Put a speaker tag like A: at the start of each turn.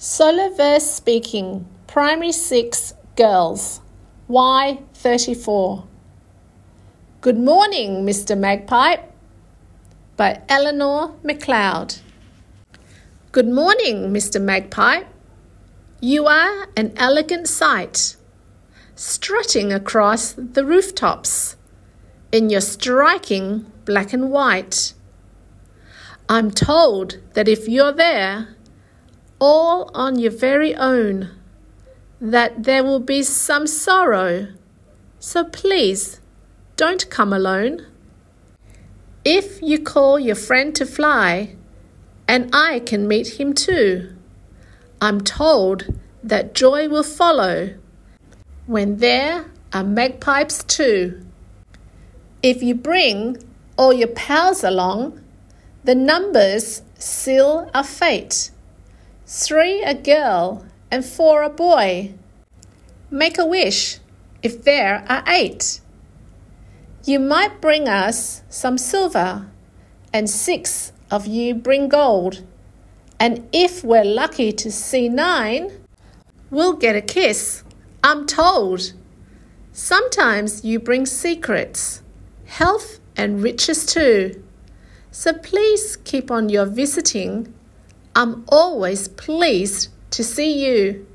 A: Solo verse speaking, Primary 6 Girls, Y34. Good morning, Mr. Magpie, by Eleanor MacLeod. Good morning, Mr. Magpie. You are an elegant sight, strutting across the rooftops in your striking black and white. I'm told that if you're there, all on your very own, that there will be some sorrow, so please don't come alone. If you call your friend to fly, and I can meet him too, I'm told that joy will follow when there are magpies too. If you bring all your pals along, the numbers seal our fate. 3 a girl and 4 a boy. Make a wish if there are 8. You might bring us some silver, and 6 of you bring gold. And if we're lucky to see 9, we'll get a kiss, I'm told. Sometimes you bring secrets, health and riches too. So please keep on your visiting. I'm always pleased to see you.